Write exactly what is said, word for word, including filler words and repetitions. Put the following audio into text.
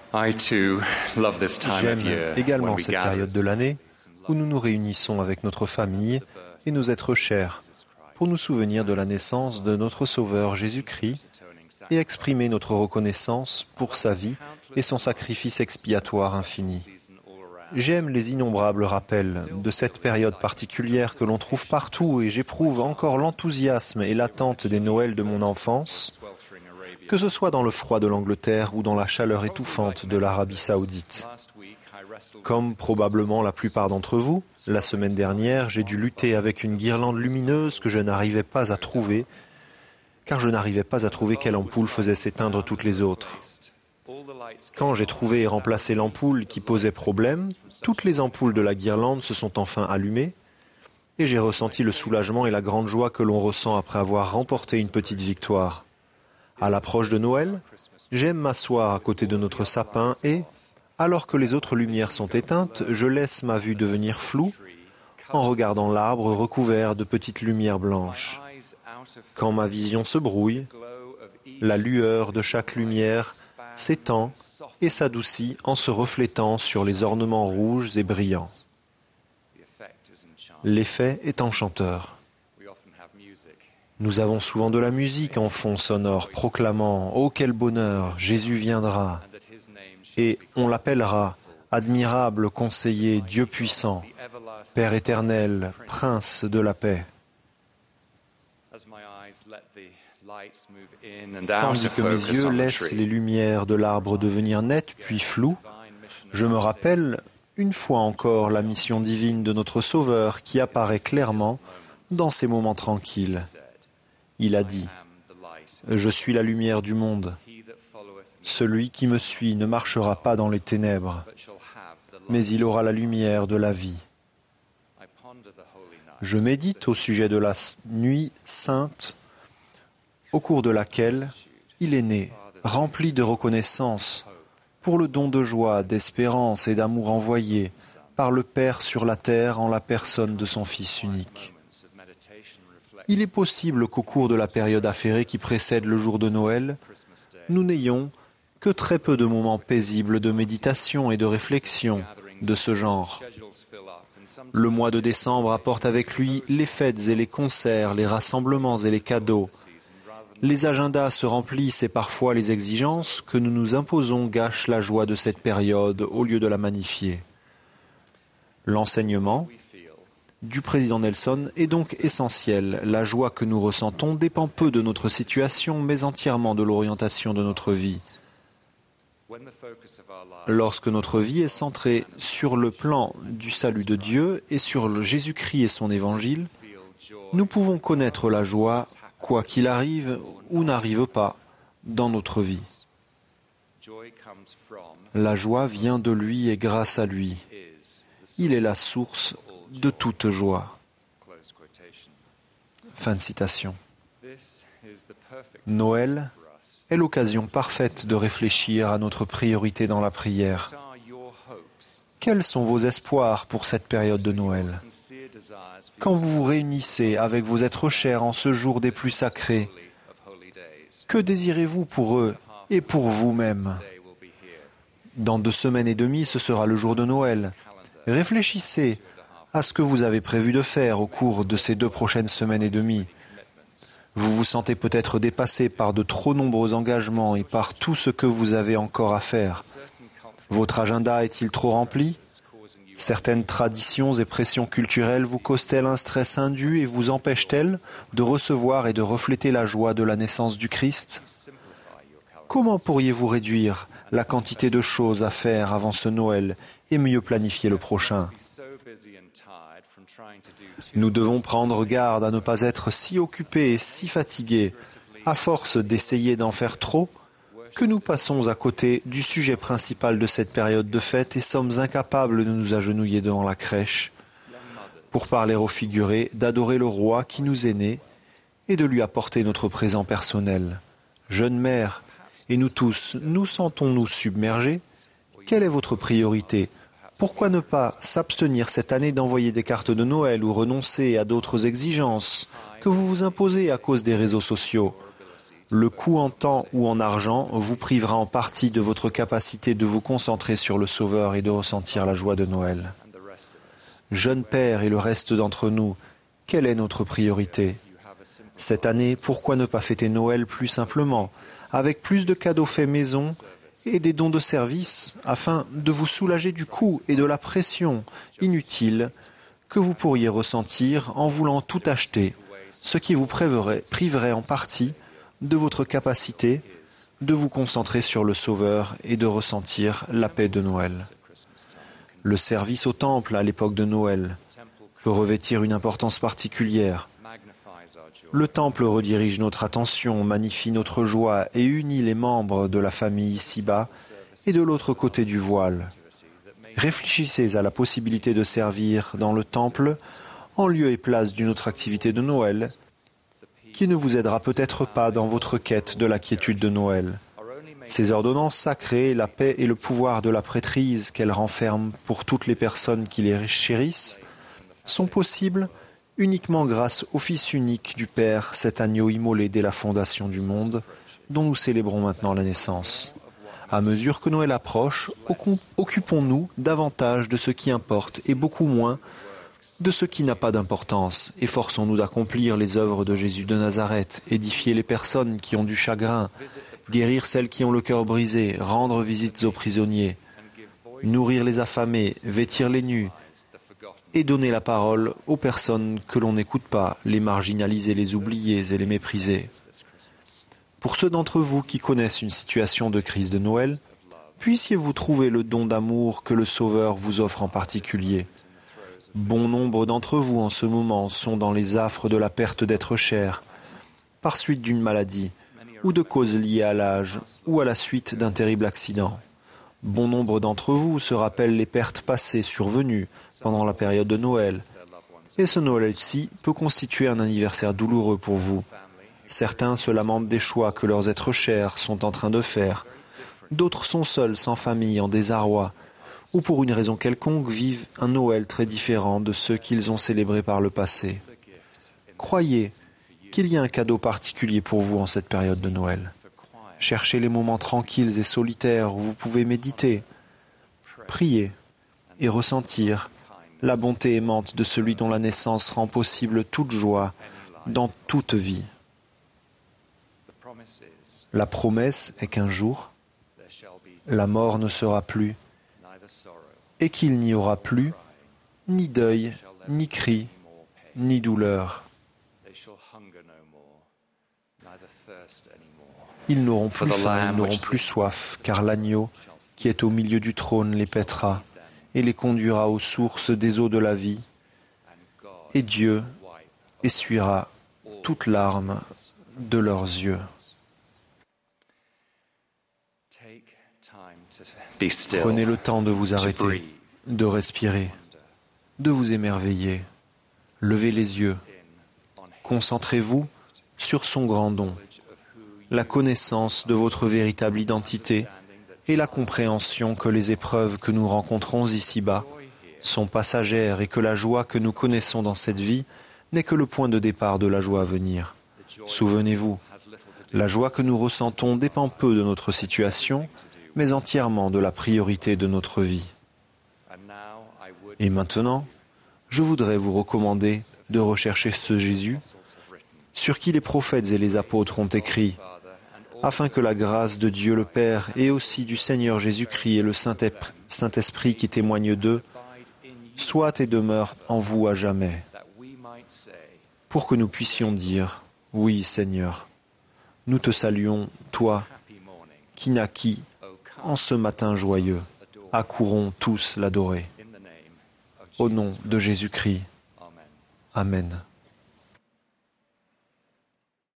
I too love this time of J'aime year également when we cette gather période de l'année où nous nous réunissons avec notre famille et nos êtres chers pour nous souvenir de la naissance de notre Sauveur Jésus-Christ et exprimer notre reconnaissance pour sa vie et son sacrifice expiatoire infini. J'aime les innombrables rappels de cette période particulière que l'on trouve partout et j'éprouve encore l'enthousiasme et l'attente des Noëls de mon enfance, que ce soit dans le froid de l'Angleterre ou dans la chaleur étouffante de l'Arabie saoudite. Comme probablement la plupart d'entre vous, la semaine dernière, j'ai dû lutter avec une guirlande lumineuse que je n'arrivais pas à trouver, car je n'arrivais pas à trouver quelle ampoule faisait s'éteindre toutes les autres. Quand j'ai trouvé et remplacé l'ampoule qui posait problème, toutes les ampoules de la guirlande se sont enfin allumées, et j'ai ressenti le soulagement et la grande joie que l'on ressent après avoir remporté une petite victoire. À l'approche de Noël, j'aime m'asseoir à côté de notre sapin et, alors que les autres lumières sont éteintes, je laisse ma vue devenir floue en regardant l'arbre recouvert de petites lumières blanches. Quand ma vision se brouille, la lueur de chaque lumière s'étend et s'adoucit en se reflétant sur les ornements rouges et brillants. L'effet est enchanteur. Nous avons souvent de la musique en fond sonore proclamant « Oh quel bonheur, Jésus viendra !» et on l'appellera « Admirable conseiller, Dieu puissant, Père éternel, Prince de la paix ». Tandis que mes yeux laissent les lumières de l'arbre devenir nettes puis floues, je me rappelle une fois encore la mission divine de notre Sauveur qui apparaît clairement dans ces moments tranquilles. Il a dit « Je suis la lumière du monde. Celui qui me suit ne marchera pas dans les ténèbres, mais il aura la lumière de la vie. » Je médite au sujet de la nuit sainte au cours de laquelle il est né, rempli de reconnaissance pour le don de joie, d'espérance et d'amour envoyé par le Père sur la terre en la personne de son Fils unique. Il est possible qu'au cours de la période affairée qui précède le jour de Noël, nous n'ayons que très peu de moments paisibles de méditation et de réflexion de ce genre. Le mois de décembre apporte avec lui les fêtes et les concerts, les rassemblements et les cadeaux. Les agendas se remplissent et parfois les exigences que nous nous imposons gâchent la joie de cette période au lieu de la magnifier. L'enseignement du président Nelson est donc essentiel. La joie que nous ressentons dépend peu de notre situation, mais entièrement de l'orientation de notre vie. Lorsque notre vie est centrée sur le plan du salut de Dieu et sur le Jésus-Christ et son évangile, nous pouvons connaître la joie, quoi qu'il arrive ou n'arrive pas, dans notre vie. La joie vient de lui et grâce à lui. Il est la source de toute joie. Fin de citation. Noël est l'occasion parfaite de réfléchir à notre priorité dans la prière. Quels sont vos espoirs pour cette période de Noël? Quand vous vous réunissez avec vos êtres chers en ce jour des plus sacrés, que désirez-vous pour eux et pour vous-même? Dans deux semaines et demie, ce sera le jour de Noël. Réfléchissez à ce que vous avez prévu de faire au cours de ces deux prochaines semaines et demie. Vous vous sentez peut-être dépassé par de trop nombreux engagements et par tout ce que vous avez encore à faire. Votre agenda est-il trop rempli? Certaines traditions et pressions culturelles vous causent-elles un stress indu et vous empêchent-elles de recevoir et de refléter la joie de la naissance du Christ? Comment pourriez-vous réduire la quantité de choses à faire avant ce Noël et mieux planifier le prochain? Nous devons prendre garde à ne pas être si occupés et si fatigués, à force d'essayer d'en faire trop, que nous passons à côté du sujet principal de cette période de fête et sommes incapables de nous agenouiller devant la crèche, pour parler au figuré, d'adorer le roi qui nous est né et de lui apporter notre présent personnel. Jeune mère, et nous tous, nous sentons-nous submergés? Quelle est votre priorité? Pourquoi ne pas s'abstenir cette année d'envoyer des cartes de Noël ou renoncer à d'autres exigences que vous vous imposez à cause des réseaux sociaux? Le coût en temps ou en argent vous privera en partie de votre capacité de vous concentrer sur le Sauveur et de ressentir la joie de Noël. Jeune Père et le reste d'entre nous, quelle est notre priorité? Cette année, pourquoi ne pas fêter Noël plus simplement, avec plus de cadeaux faits maison et des dons de service, afin de vous soulager du coût et de la pression inutile que vous pourriez ressentir en voulant tout acheter, ce qui vous priverait, priverait en partie de votre capacité de vous concentrer sur le Sauveur et de ressentir la paix de Noël. Le service au temple à l'époque de Noël peut revêtir une importance particulière. Le temple redirige notre attention, magnifie notre joie et unit les membres de la famille ici-bas et de l'autre côté du voile. Réfléchissez à la possibilité de servir dans le temple en lieu et place d'une autre activité de Noël qui ne vous aidera peut-être pas dans votre quête de la quiétude de Noël. Ces ordonnances sacrées, la paix et le pouvoir de la prêtrise qu'elles renferment pour toutes les personnes qui les chérissent, sont possibles uniquement grâce au Fils unique du Père, cet agneau immolé dès la fondation du monde, dont nous célébrons maintenant la naissance. À mesure que Noël approche, occupons-nous davantage de ce qui importe et beaucoup moins de ce qui n'a pas d'importance. Efforçons-nous d'accomplir les œuvres de Jésus de Nazareth, édifier les personnes qui ont du chagrin, guérir celles qui ont le cœur brisé, rendre visites aux prisonniers, nourrir les affamés, vêtir les nus, et donner la parole aux personnes que l'on n'écoute pas, les marginalisés, les oubliés et les méprisés. Pour ceux d'entre vous qui connaissent une situation de crise de Noël, puissiez-vous trouver le don d'amour que le Sauveur vous offre en particulier. Bon nombre d'entre vous en ce moment sont dans les affres de la perte d'être cher, par suite d'une maladie, ou de causes liées à l'âge, ou à la suite d'un terrible accident. Bon nombre d'entre vous se rappellent les pertes passées survenues pendant la période de Noël, et ce Noël-ci peut constituer un anniversaire douloureux pour vous. Certains se lamentent des choix que leurs êtres chers sont en train de faire, d'autres sont seuls, sans famille, en désarroi, ou pour une raison quelconque vivent un Noël très différent de ceux qu'ils ont célébrés par le passé. Croyez qu'il y a un cadeau particulier pour vous en cette période de Noël. Cherchez les moments tranquilles et solitaires où vous pouvez méditer, prier et ressentir la bonté aimante de celui dont la naissance rend possible toute joie dans toute vie. La promesse est qu'un jour, la mort ne sera plus, et qu'il n'y aura plus ni deuil, ni cri, ni douleur. Ils n'auront plus faim, ils n'auront plus soif, car l'agneau qui est au milieu du trône les paîtra et les conduira aux sources des eaux de la vie, et Dieu essuiera toute larme de leurs yeux. Prenez le temps de vous arrêter, de respirer, de vous émerveiller. Levez les yeux. Concentrez-vous sur son grand don, la connaissance de votre véritable identité et la compréhension que les épreuves que nous rencontrons ici-bas sont passagères et que la joie que nous connaissons dans cette vie n'est que le point de départ de la joie à venir. Souvenez-vous, la joie que nous ressentons dépend peu de notre situation, mais entièrement de la priorité de notre vie. Et maintenant, je voudrais vous recommander de rechercher ce Jésus sur qui les prophètes et les apôtres ont écrit, afin que la grâce de Dieu le Père et aussi du Seigneur Jésus-Christ et le Saint-Esprit qui témoignent d'eux soit et demeure en vous à jamais, pour que nous puissions dire, oui Seigneur, nous te saluons, toi, qui naquis en ce matin joyeux, accourons tous l'adorer. Au nom de Jésus-Christ. Amen.